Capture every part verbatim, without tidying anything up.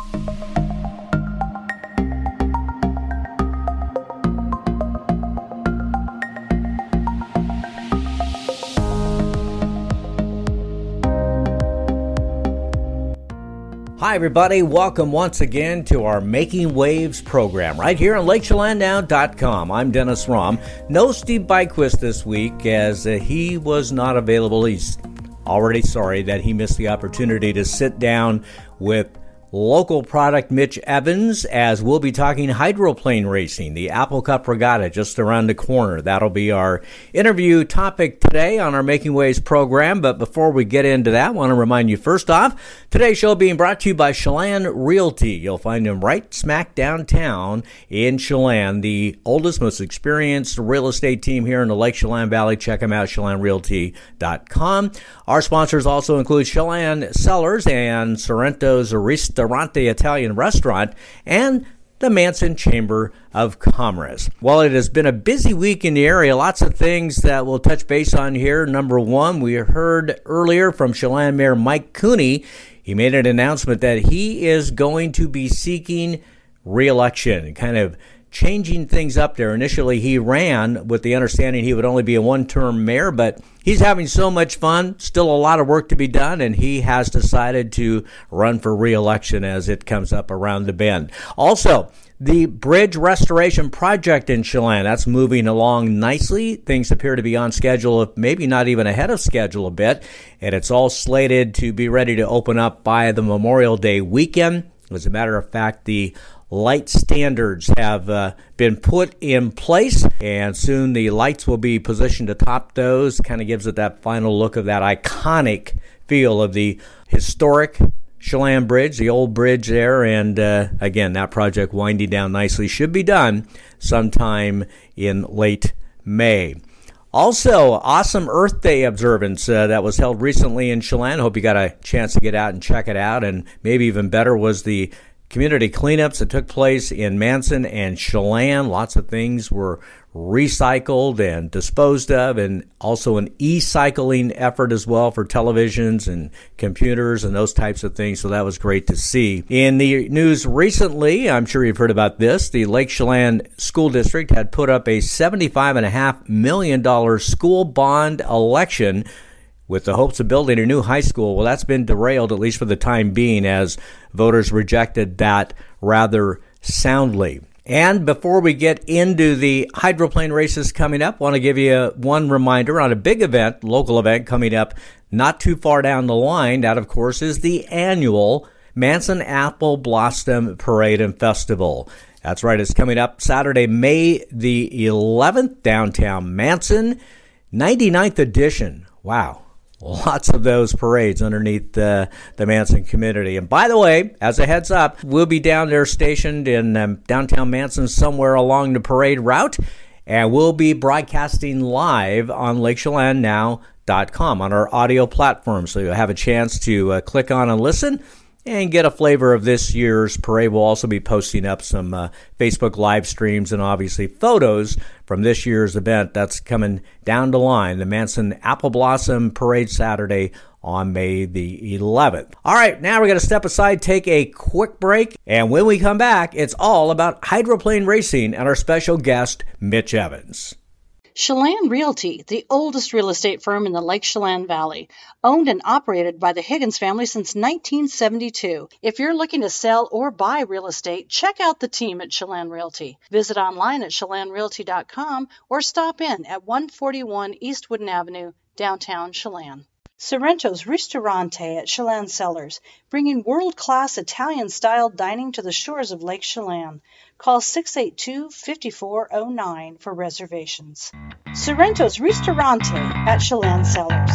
Hi, everybody. Welcome once again to our Making Waves program right here on Lake Chelan Now dot com. I'm Dennis Rahm. No Steve Byquist this week as uh, he was not available. He's already sorry that he missed the opportunity to sit down with local product Mitch Evans as we'll be talking hydroplane racing, the Apple Cup Regatta just around the corner. That'll be our interview topic today on our Making Waves program. But before we get into that, I want to remind you first off, today's show being brought to you by Chelan Realty. You'll find them right smack downtown in Chelan, the oldest, most experienced real estate team here in the Lake Chelan Valley. Check them out, chelan realty dot com. Our sponsors also include Chelan Cellars and Sorrento's Ristorante Italian Restaurant and the Manson Chamber of Commerce. Well, it has been a busy week in the area. Lots of things that we'll touch base on here. Number one, we heard earlier from Chelan Mayor Mike Cooney. He made an announcement that he is going to be seeking re-election, kind of changing things up there. Initially, he ran with the understanding he would only be a one-term mayor, but he's having so much fun, still a lot of work to be done, and he has decided to run for re-election as it comes up around the bend. Also, the bridge restoration project in Chelan, that's moving along nicely. Things appear to be on schedule, maybe not even ahead of schedule a bit, and it's all slated to be ready to open up by the Memorial Day weekend. As a matter of fact, the light standards have uh, been put in place, and soon the lights will be positioned atop those. Kind of gives it that final look of that iconic feel of the historic Chelan Bridge, the old bridge there. And uh, again, that project winding down nicely. Should be done sometime in late May. Also, awesome Earth Day observance uh, that was held recently in Chelan. Hope you got a chance to get out and check it out. And maybe even better was the community cleanups that took place in Manson and Chelan. Lots of things were recycled and disposed of, and also an e-cycling effort as well for televisions and computers and those types of things. So that was great to see. In the news recently, I'm sure you've heard about this, the Lake Chelan School District had put up a seventy-five point five million dollars school bond election with the hopes of building a new high school. Well, that's been derailed, at least for the time being, as voters rejected that rather soundly. And before we get into the hydroplane races coming up, I want to give you one reminder on a big event, local event coming up not too far down the line. That, of course, is the annual Manson Apple Blossom Parade and Festival. That's right, it's coming up Saturday, May the eleventh, downtown Manson, ninety-ninth edition. Wow. Lots of those parades underneath uh, the Manson community. And by the way, as a heads up, we'll be down there stationed in um, downtown Manson somewhere along the parade route, and we'll be broadcasting live on Lake Chelan Now dot com on our audio platform. So you'll have a chance to uh, click on and listen and get a flavor of this year's parade. We'll also be posting up some uh, Facebook live streams and obviously photos from this year's event. That's coming down the line, the Manson Apple Blossom Parade Saturday on May the eleventh. All right, now we're going to step aside, take a quick break, and when we come back, it's all about hydroplane racing and our special guest, Mitch Evans. Chelan Realty, the oldest real estate firm in the Lake Chelan Valley, owned and operated by the Higgins family since nineteen seventy-two. If you're looking to sell or buy real estate, check out the team at Chelan Realty. Visit online at chelan realty dot com or stop in at one forty-one East Wooden Avenue, downtown Chelan. Sorrento's Ristorante at Chelan Cellars, bringing world-class Italian-style dining to the shores of Lake Chelan. Call six eight two, five four zero nine for reservations. Sorrento's Ristorante at Chelan Cellars.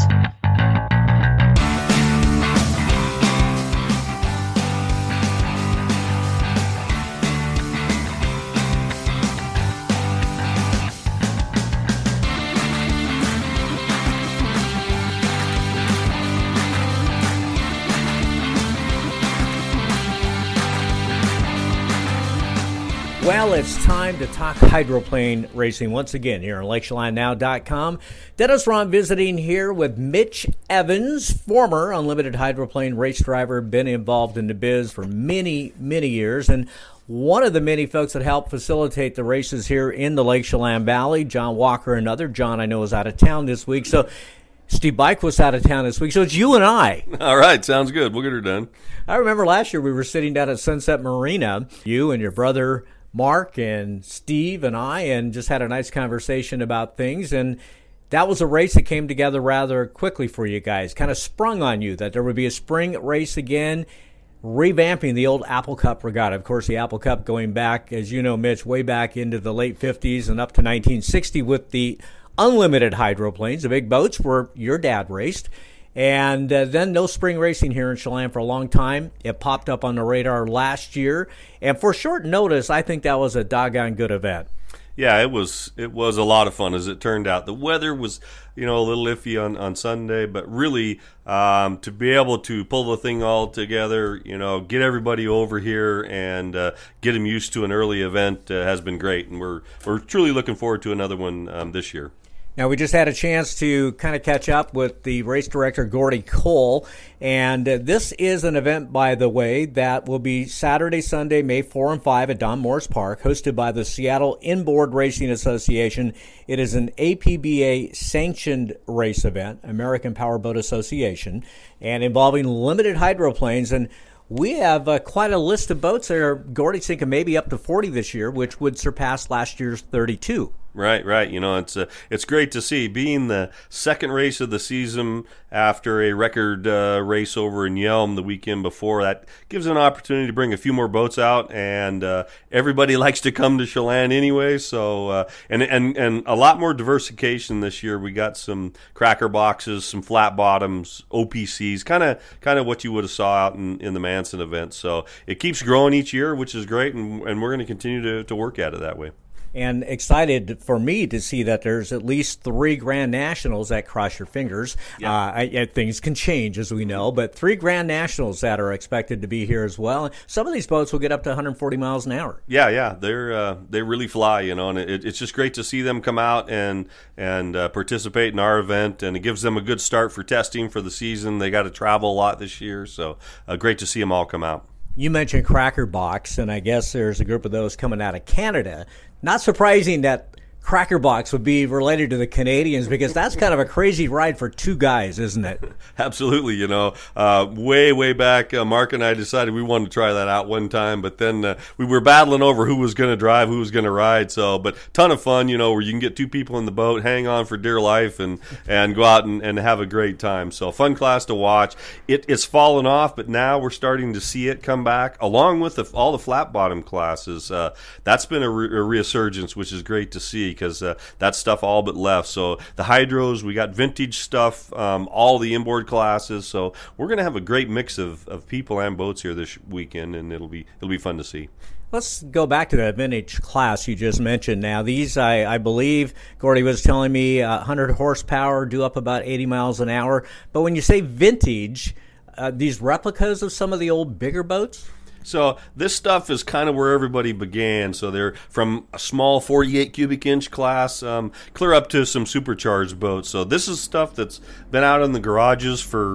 Well, it's time to talk hydroplane racing once again here on Lake Chelan Now dot com. Dennis Ron visiting here with Mitch Evans, former Unlimited Hydroplane race driver, been involved in the biz for many, many years, and one of the many folks that helped facilitate the races here in the Lake Chelan Valley. John Walker, another. John, I know, is out of town this week, so Steve Bike was out of town this week, so it's you and I. All right, sounds good. We'll get her done. I remember last year we were sitting down at Sunset Marina, you and your brother Mark and Steve and I, and just had a nice conversation about things. And that was a race that came together rather quickly for you guys, kind of sprung on you that there would be a spring race again, revamping the old Apple Cup Regatta. Of course, the Apple Cup going back, as you know, Mitch, way back into the late fifties and up to nineteen sixty with the unlimited hydroplanes, the big boats where your dad raced. And uh, then no spring racing here in Chelan for a long time. It popped up on the radar last year. And for short notice, I think that was a doggone good event. Yeah, it was it was a lot of fun, as it turned out. The weather was, you know, a little iffy on, on Sunday, but really um, to be able to pull the thing all together, you know, get everybody over here and uh, get them used to an early event uh, has been great. And we're, we're truly looking forward to another one um, this year. Now, we just had a chance to kind of catch up with the race director, Gordy Cole, and uh, this is an event, by the way, that will be Saturday, Sunday, May fourth and fifth at Don Morris Park, hosted by the Seattle Inboard Racing Association. It is an A P B A-sanctioned race event, American Powerboat Association, and involving limited hydroplanes, and we have uh, quite a list of boats there. Gordy's thinking maybe up to forty this year, which would surpass last year's thirty-two. Right, right. You know, it's uh, it's great to see. Being the second race of the season after a record uh, race over in Yelm the weekend before, that gives an opportunity to bring a few more boats out, and uh, everybody likes to come to Chelan anyway. So, uh, and and and a lot more diversification this year. We got some cracker boxes, some flat bottoms, O P Cs, kind of kind of what you would have saw out in, in the Manson event. So it keeps growing each year, which is great, and and we're going to continue to to work at it that way. And excited for me to see that there's at least three Grand Nationals that, cross your fingers. Yeah. Uh, I, things can change, as we know, but three Grand Nationals that are expected to be here as well. Some of these boats will get up to one hundred forty miles an hour. Yeah, yeah, they're uh, they really fly, you know, and it, it's just great to see them come out and and uh, participate in our event, and it gives them a good start for testing for the season. They got to travel a lot this year, so uh, great to see them all come out. You mentioned Cracker Box, and I guess there's a group of those coming out of Canada. Not surprising that Cracker Box would be related to the Canadians, because that's kind of a crazy ride for two guys, isn't it? Absolutely. You know, uh, way, way back, uh, Mark and I decided we wanted to try that out one time, but then uh, we were battling over who was going to drive, who was going to ride. So, but ton of fun, you know, where you can get two people in the boat, hang on for dear life, and, and go out and, and have a great time. So, fun class to watch. It, it's fallen off, but now we're starting to see it come back, along with the, all the flat bottom classes. Uh, that's been a, re- a resurgence, which is great to see, because uh, that stuff all but left. So the hydros, we got vintage stuff, um, all the inboard classes. So we're going to have a great mix of, of people and boats here this weekend, and it'll be it'll be fun to see. Let's go back to that vintage class you just mentioned. Now, these, I, I believe, Gordy was telling me, uh, one hundred horsepower, do up about eighty miles an hour. But when you say vintage, uh, these replicas of some of the old bigger boats? So this stuff is kind of where everybody began. So they're from a small forty-eight cubic inch class um, clear up to some supercharged boats. So this is stuff that's been out in the garages for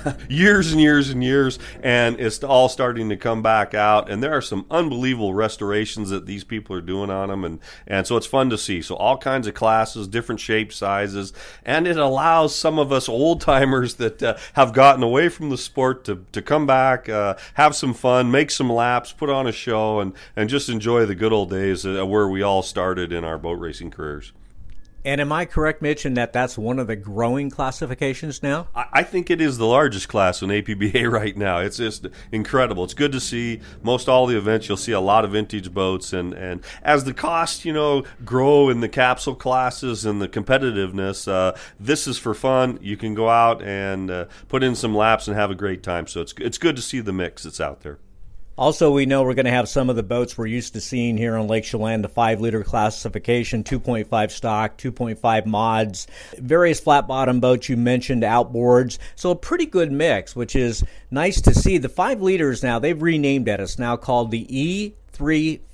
years and years and years, and it's all starting to come back out, and there are some unbelievable restorations that these people are doing on them, and, and so it's fun to see. So all kinds of classes, different shapes, sizes, and it allows some of us old-timers that uh, have gotten away from the sport to, to come back, uh, have some fun, make some laps, put on a show, and, and just enjoy the good old days uh, where we all started in our boat racing careers. And am I correct, Mitch, in that that's one of the growing classifications now? I think it is the largest class in A P B A right now. It's just incredible. It's good to see. Most all the events, you'll see a lot of vintage boats. And, and as the costs, you know, grow in the capsule classes and the competitiveness, uh, this is for fun. You can go out and uh, put in some laps and have a great time. So it's it's good to see the mix that's out there. Also, we know we're going to have some of the boats we're used to seeing here on Lake Chelan, the five-liter classification, two point five stock, two point five mods, various flat-bottom boats you mentioned, outboards. So a pretty good mix, which is nice to see. The five liters now, they've renamed it. It's now called the E three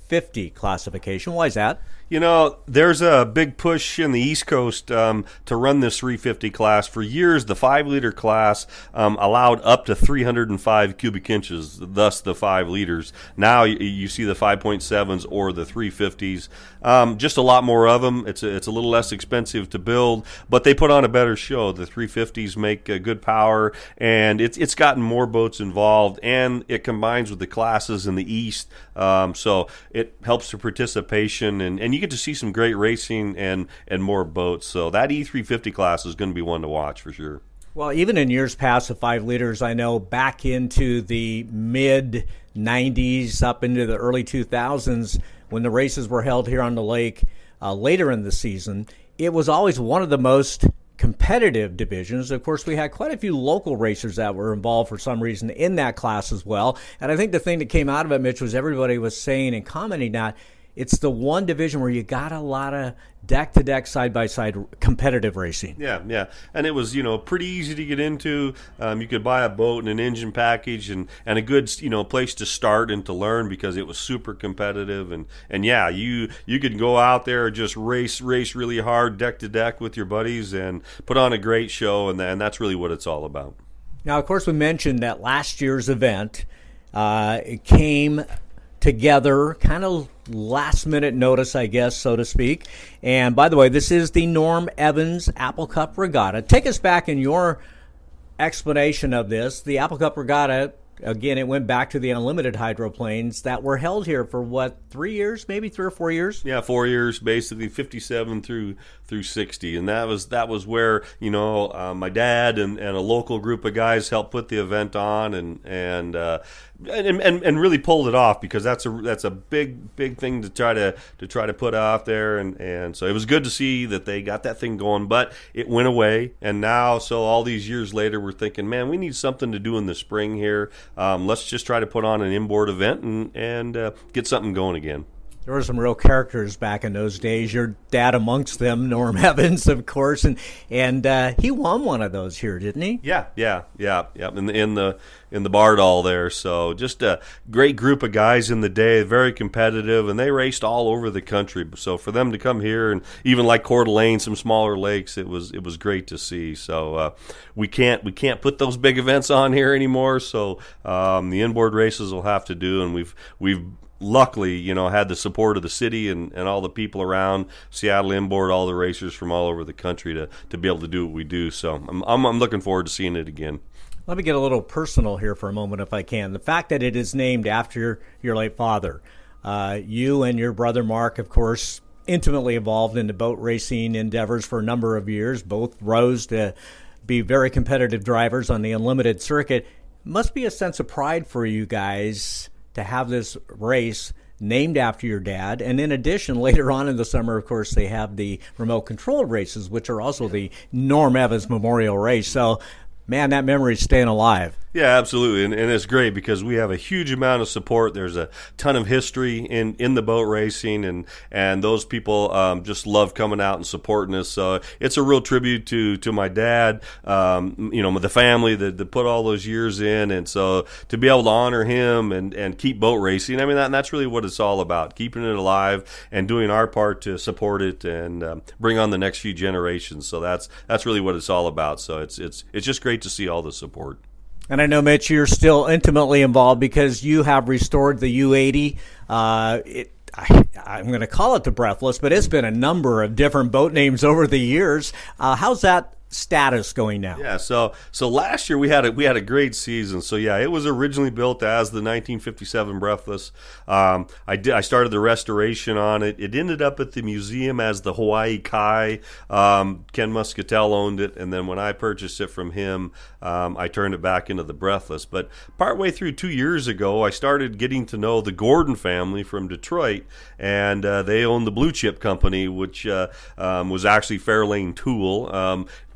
fifty classification. Why is that? You know, there's a big push in the East Coast um, to run this three fifty class. For years, the five liter class um, allowed up to three hundred five cubic inches, thus the five liters. Now you, you see the five point sevens or the three fifties. Um, just a lot more of them. It's a, it's a little less expensive to build, but they put on a better show. The three fifties make uh, good power, and it's it's gotten more boats involved, and it combines with the classes in the East, um, so it helps the participation, and, and you get to see some great racing and, and more boats. So that E three fifty class is going to be one to watch for sure. Well, even in years past, the five liters, I know back into the mid nineties, up into the early two thousands, when the races were held here on the lake uh, later in the season, it was always one of the most competitive divisions. Of course, we had quite a few local racers that were involved for some reason in that class as well. And I think the thing that came out of it, Mitch, was everybody was saying and commenting that it's the one division where you got a lot of deck-to-deck, side-by-side competitive racing. Yeah, yeah. And it was, you know, pretty easy to get into. Um, you could buy a boat and an engine package and, and a good, you know, place to start and to learn because it was super competitive. And, and yeah, you you could go out there and just race, race really hard, deck-to-deck with your buddies and put on a great show, and, and that's really what it's all about. Now, of course, we mentioned that last year's event, uh, it came together, kind of last minute notice, I guess, so to speak. And by the way, this is the Norm Evans Apple Cup Regatta. Take us back in your explanation of this. The Apple Cup Regatta, again, it went back to the unlimited hydroplanes that were held here for what, three years, maybe three or four years? Yeah, four years, basically fifty-seven through through sixty, and that was that was where you know uh, my dad and, and a local group of guys helped put the event on, and and, uh, and and and really pulled it off because that's a that's a big big thing to try to to try to put out there, and and so it was good to see that they got that thing going, but it went away, and now so all these years later we're thinking, man, we need something to do in the spring here. Um, let's just try to put on an inboard event and and uh, get something going again. There were some real characters back in those days. Your dad amongst them, Norm Evans, of course, and and uh, he won one of those here, didn't he? Yeah, yeah, yeah, yeah. In the in the in the Bardall there. So just a great group of guys in the day, very competitive, and they raced all over the country. So for them to come here and even like Coeur d'Alene, some smaller lakes, it was it was great to see. So uh, we can't we can't put those big events on here anymore. So um, the inboard races will have to do, and we've we've. luckily, you know, had the support of the city and, and all the people around Seattle Inboard, all the racers from all over the country to, to be able to do what we do. So I'm, I'm I'm looking forward to seeing it again. Let me get a little personal here for a moment, if I can. The fact that it is named after your late father, uh, you and your brother Mark, of course, intimately involved in the boat racing endeavors for a number of years. Both rose to be very competitive drivers on the unlimited circuit. Must be a sense of pride for you guys to have this race named after your dad. And in addition, later on in the summer, of course, they have the remote controlled races, which are also the Norm Evans Memorial Race. So, man, that memory is staying alive. Yeah, absolutely, and, and it's great because we have a huge amount of support. There's a ton of history in, in the boat racing, and and those people um, just love coming out and supporting us. So it's a real tribute to to my dad, um, you know, the family that, that put all those years in, and so to be able to honor him and, and keep boat racing, I mean, that, that's really what it's all about, keeping it alive and doing our part to support it and um, bring on the next few generations. So that's that's really what it's all about. So it's it's it's just great to see all the support. And I know, Mitch, you're still intimately involved because you have restored the U eighty. Uh, it, I, I'm going to call it the Breathless, but it's been a number of different boat names over the years. Uh, how's that status going now? Yeah, so so last year we had a we had a great season. So yeah, it was originally built as the nineteen fifty-seven Breathless. Um, I did I started the restoration on it. It ended up at the museum as the Hawaii Kai. Um, Ken Muscatel owned it, and then when I purchased it from him, um, I turned it back into the Breathless. But partway through two years ago, I started getting to know the Gordon family from Detroit, and uh, they own the Blue Chip Company, which uh, um, was actually Fairlane Tool. Um,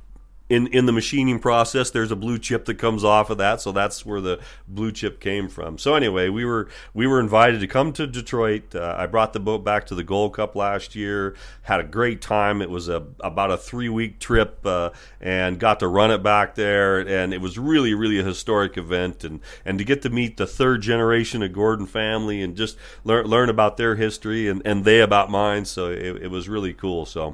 in in the machining process, there's a blue chip that comes off of that, so that's where the blue chip came from. So anyway, we were we were invited to come to Detroit. Uh, I brought the boat back to the Gold Cup last year. Had a great time. It was a about a three week trip, uh, and got to run it back there. And it was really really a historic event, and and to get to meet the third generation of Gordon family and just learn learn about their history and and they about mine. So it, it was really cool. So.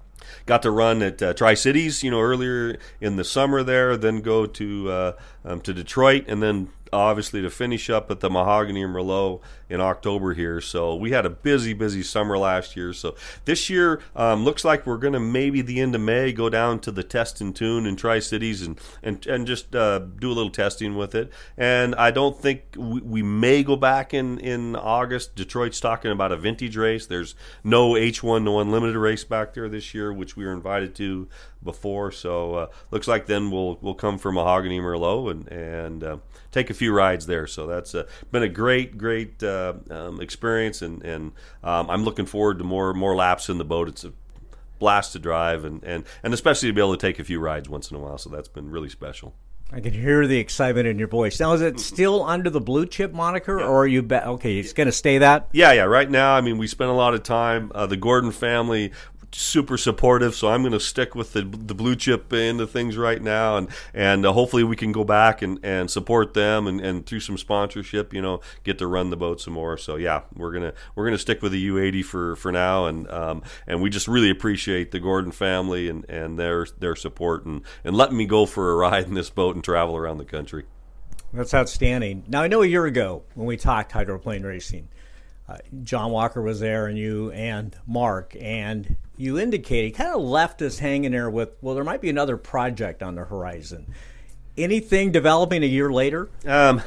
Got to run at uh, Tri-Cities, you know, earlier in the summer there, then go to uh, um, to Detroit, and then obviously to finish up at the Mahogany and Merlot in October here. So we had a busy, busy summer last year. So this year um, looks like we're going to maybe the end of May go down to the Test and Tune in Tri-Cities and and, and just uh, do a little testing with it. And I don't think we, we may go back in, in August. Detroit's talking about a vintage race. There's no H one, no Unlimited race back there this year, which we were invited to before. So uh, looks like then we'll we'll come for Mahogany Merlot and and uh, take a few rides there. So that's uh, been a great great uh, um, experience, and and um, I'm looking forward to more more laps in the boat. It's a blast to drive, and and and especially to be able to take a few rides once in a while. So that's been really special. I can hear the excitement in your voice. Now, is it still under the Blue Chip moniker, yeah. or are you ba- okay? It's going to stay that? Yeah, yeah. Right now, I mean, we spent a lot of time. Uh, the Gordon family. Super supportive, so I'm going to stick with the the blue chip into things right now, and and uh, hopefully we can go back and, and support them, and, and through some sponsorship, you know, get to run the boat some more. So yeah, we're gonna we're gonna stick with the U eighty for, for now, and um and we just really appreciate the Gordon family and, and their their support and, and letting me go for a ride in this boat and travel around the country. That's outstanding. Now I know a year ago when we talked hydroplane racing, uh, John Walker was there, and you and Mark, and you indicated, kind of left us hanging there with, well, there might be another project on the horizon. Anything developing a year later? Um,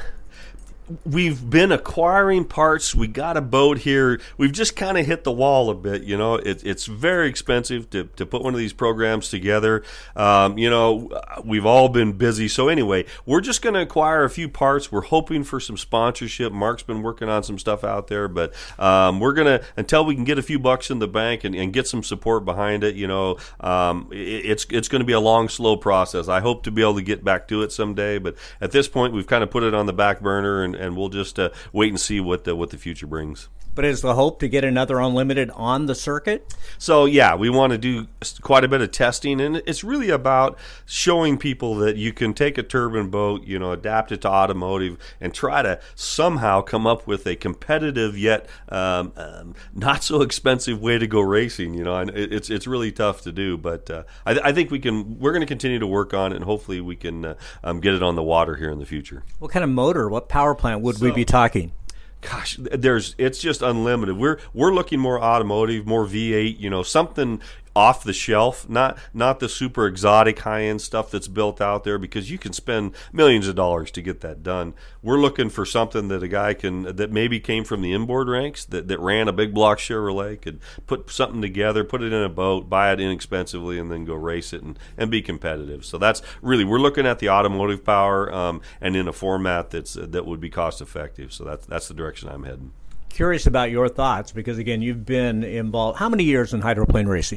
we've been acquiring parts. We got a boat here. We've just kind of hit the wall a bit. You know, it, it's very expensive to, to put one of these programs together. Um, you know, we've all been busy. So anyway, we're just going to acquire a few parts. We're hoping for some sponsorship. Mark's been working on some stuff out there, but um, we're going to, until we can get a few bucks in the bank and, and get some support behind it, you know, um, it, it's it's going to be a long, slow process. I hope to be able to get back to it someday, but at this point, we've kind of put it on the back burner, and and we'll just uh, wait and see what the, what the future brings. But is the hope to get another Unlimited on the circuit? So, yeah, we want to do quite a bit of testing, and it's really about showing people that you can take a turbine boat, you know, adapt it to automotive, and try to somehow come up with a competitive yet um, um, not so expensive way to go racing. You know, and it's it's really tough to do, but uh, I, I think we can. We're going to continue to work on it, and hopefully we can uh, um, get it on the water here in the future. What kind of motor? What power plant would so, we be talking? Gosh, there's it's just unlimited. We're we're looking more automotive, more V eight, you know, something off the shelf, not not the super exotic high-end stuff that's built out there, because you can spend millions of dollars to get that done. We're looking for something that a guy can, that maybe came from the inboard ranks, that, that ran a big block Chevrolet, could put something together, put it in a boat, buy it inexpensively, and then go race it and, and be competitive. So that's really, we're looking at the automotive power um, and in a format that's that would be cost-effective. So that's, that's the direction I'm heading. Curious about your thoughts, because, again, you've been involved. How many years in hydroplane racing?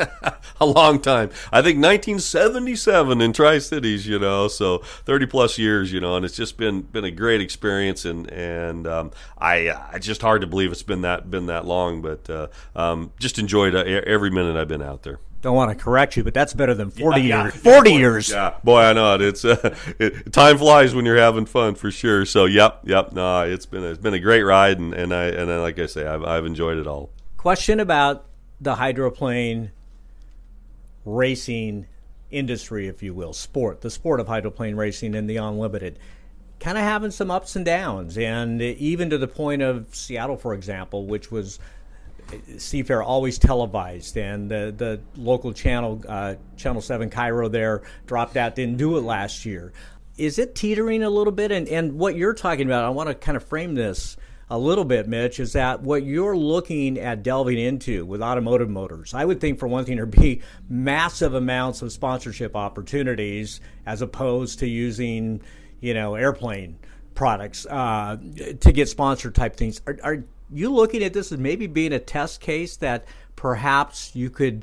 A long time. I think nineteen seventy-seven in Tri-Cities, you know, so thirty plus years, you know, and it's just been been a great experience, and and um, I I just hard to believe it's been that been that long, but uh, um, just enjoyed every minute I've been out there. Don't want to correct you, but that's better than forty yeah, years. Yeah, forty boy, years. Yeah, boy, I know it. It's uh, it, time flies when you're having fun, for sure. So, yep, yep. No, it's been a, it's been a great ride, and, and I and like I say, I've I've enjoyed it all. Question about the hydroplane racing industry, if you will, sport, the sport of hydroplane racing and the Unlimited, kind of having some ups and downs, and even to the point of Seattle, for example, which was Seafair always televised, and the the local channel, uh, Channel seven Cairo there, dropped out, didn't do it last year. Is it teetering a little bit? And, and what you're talking about, I want to kind of frame this a little bit, Mitch, is that what you're looking at delving into with automotive motors, I would think, for one thing, there'd be massive amounts of sponsorship opportunities as opposed to using, you know, airplane products uh, to get sponsored type things. Are, are you looking at this as maybe being a test case that perhaps you could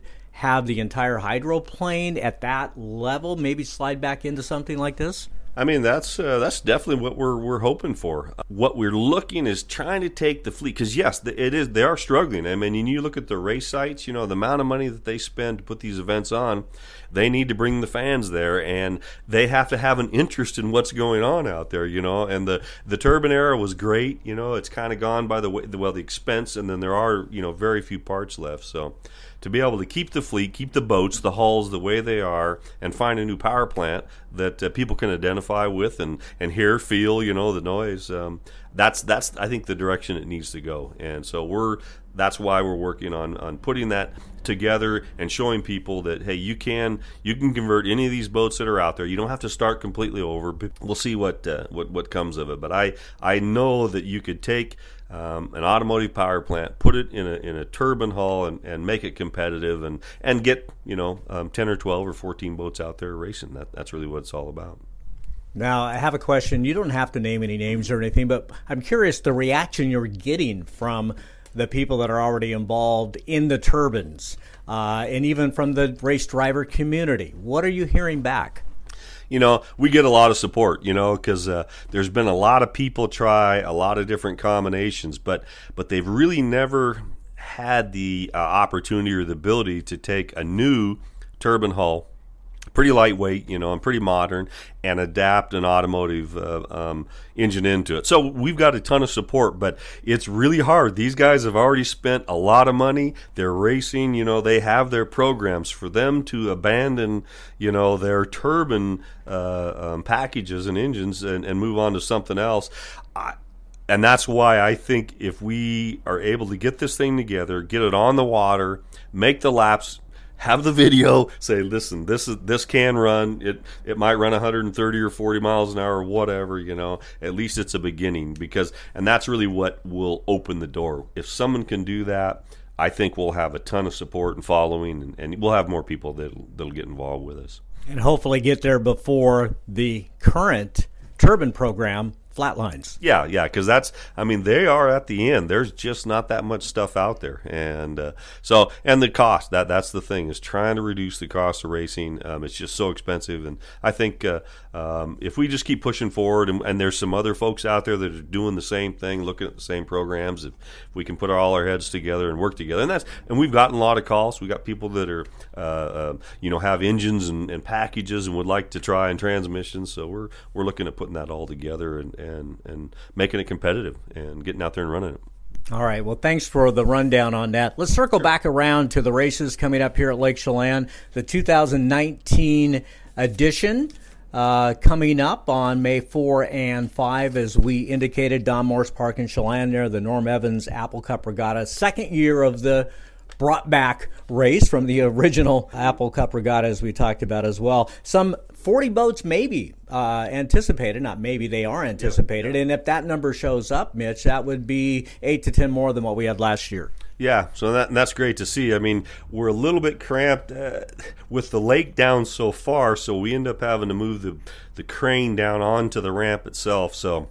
have the entire hydroplane at that level, maybe slide back into something like this? I mean, that's uh, that's definitely what we're we're hoping for. What we're looking is trying to take the fleet, because yes, it is they are struggling. I mean, you look at the race sites, you know, the amount of money that they spend to put these events on. They need to bring the fans there, and they have to have an interest in what's going on out there, you know. And the the turbine era was great, you know. It's kind of gone by the way, well, the expense, and then there are, you know, very few parts left. So to be able to keep the fleet, keep the boats, the hulls the way they are, and find a new power plant that uh, people can identify with and, and hear, feel, you know, the noise. Um, that's that's I think the direction it needs to go. And so we're that's why we're working on on putting that together and showing people that, hey, you can you can convert any of these boats that are out there. You don't have to start completely over. But we'll see what uh, what what comes of it. But I I know that you could take Um, an automotive power plant, put it in a in a turbine hull, and, and make it competitive, and, and get, you know, um, ten or twelve or fourteen boats out there racing. That that's really what it's all about. Now, I have a question. You don't have to name any names or anything, but I'm curious the reaction you're getting from the people that are already involved in the turbines, uh, and even from the race driver community. What are you hearing back? You know, we get a lot of support, you know, because uh, there's been a lot of people try a lot of different combinations, but but they've really never had the uh, opportunity or the ability to take a new turbine hull, pretty lightweight, you know, and pretty modern, and adapt an automotive uh, um, engine into it. So we've got a ton of support, but it's really hard. These guys have already spent a lot of money. They're racing, you know, they have their programs. For them to abandon, you know, their turbine uh, um, packages and engines and, and move on to something else. I, and that's why I think if we are able to get this thing together, get it on the water, make the laps, have the video, say, listen, this is this can run. It it might run one hundred thirty or forty miles an hour or whatever, you know. At least it's a beginning, because, and that's really what will open the door. If someone can do that, I think we'll have a ton of support and following, and, and we'll have more people that'll, that'll get involved with us. And hopefully get there before the current turbine program flatlines. Yeah, yeah, because that's, I mean, they are at the end. There's just not that much stuff out there. And uh, so, and the cost, that that's the thing, is trying to reduce the cost of racing. Um, it's just so expensive. And I think uh, um, if we just keep pushing forward, and, and there's some other folks out there that are doing the same thing, looking at the same programs, if, if we can put all our heads together and work together. And that's, and we've gotten a lot of calls. We've got people that are, uh, uh, you know, have engines and, and packages and would like to try, and transmissions. So we're we're looking at putting that all together and, and, and making it competitive and getting out there and running it. All right. Well, thanks for the rundown on that. Let's circle sure. back around to the races coming up here at Lake Chelan, the two thousand nineteen edition. Uh, coming up on May fourth and fifth, as we indicated, Don Morris Park in Chelan there, the Norm Evans Apple Cup Regatta, second year of the brought back race from the original Apple Cup Regatta, as we talked about as well. Some forty boats maybe uh, anticipated, not maybe, they are anticipated. Yeah, yeah. And if that number shows up, Mitch, that would be eight to ten more than what we had last year. Yeah, so that, that's great to see. I mean, we're a little bit cramped uh, with the lake down so far, so we end up having to move the, the crane down onto the ramp itself. So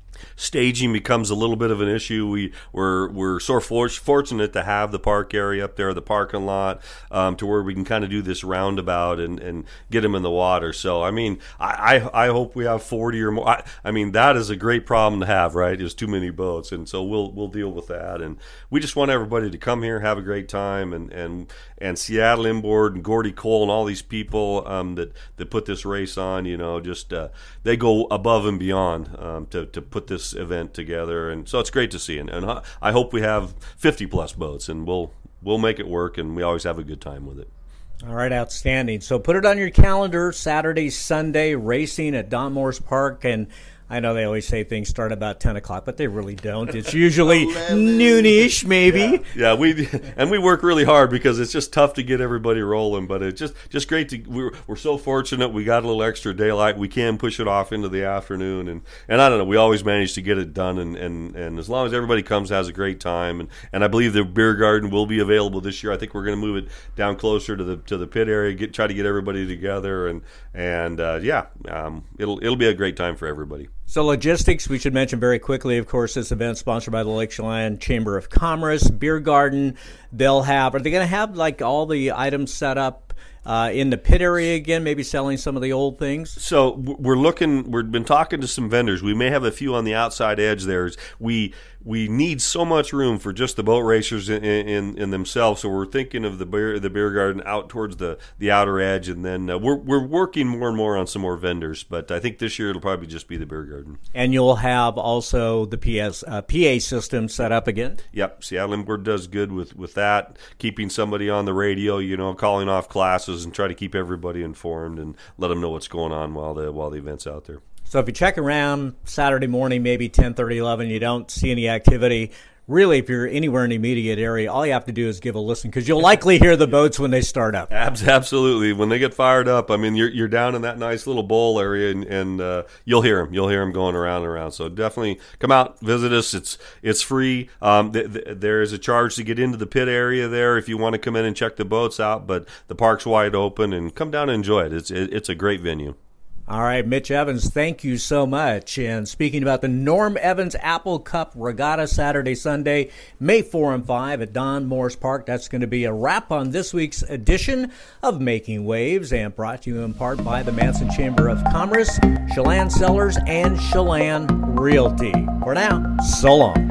staging becomes a little bit of an issue. We, we're we're so fortunate to have the park area up there, the parking lot, um, to where we can kind of do this roundabout and, and get them in the water. So, I mean, I, I, I hope we have forty or more. I, I mean, that is a great problem to have, right? There's too many boats, and so we'll we'll deal with that. And we just want everybody to come here, have a great time, and and, and Seattle Inboard and Gordy Cole and all these people um, that, that put this race on, you know, just uh, they go above and beyond um, to, to put this event together, and so it's great to see. And, and I hope we have fifty plus boats, and we'll we'll make it work, and we always have a good time with it. All right, outstanding. So put it on your calendar, Saturday, Sunday, racing at Don Morris Park. And I know they always say things start about ten o'clock, but they really don't. It's usually noonish, maybe. Yeah, yeah, we and we work really hard because it's just tough to get everybody rolling. But it's just, just great to we're we're so fortunate we got a little extra daylight. We can push it off into the afternoon, and, and I don't know. We always manage to get it done, and, and, and as long as everybody comes, has a great time, and, and I believe the beer garden will be available this year. I think we're going to move it down closer to the to the pit area, get try to get everybody together, and and uh, yeah, um, it'll it'll be a great time for everybody. So logistics, we should mention very quickly, of course, this event sponsored by the Lake Chelan Chamber of Commerce, beer garden. They'll have, are they going to have like all the items set up uh, in the pit area again, maybe selling some of the old things? So we're looking, we've been talking to some vendors. We may have a few on the outside edge there. We we need so much room for just the boat racers in, in, in themselves. So we're thinking of the beer, the beer garden out towards the, the outer edge. And then uh, we're, we're working more and more on some more vendors. But I think this year it'll probably just be the beer garden. And you'll have also the P S, uh, P A system set up again? Yep. Seattle Import does good with, with that, keeping somebody on the radio, you know, calling off classes and try to keep everybody informed and let them know what's going on while the, while the event's out there. So if you check around Saturday morning, maybe ten thirty, eleven, you don't see any activity, really, if you're anywhere in the immediate area, all you have to do is give a listen because you'll likely hear the boats when they start up. Absolutely. When they get fired up, I mean, you're you're down in that nice little bowl area, and, and uh, you'll hear them. You'll hear them going around and around. So definitely come out, visit us. It's it's free. Um, th- th- there is a charge to get into the pit area there if you want to come in and check the boats out, but the park's wide open, and come down and enjoy it. It's it, it's a great venue. All right, Mitch Evans, thank you so much. And speaking about the Norm Evans Apple Cup Regatta Saturday, Sunday, May fourth and fifth at Don Morris Park. That's going to be a wrap on this week's edition of Making Waves, and brought to you in part by the Manson Chamber of Commerce, Chelan Cellars, and Chelan Realty. For now, so long.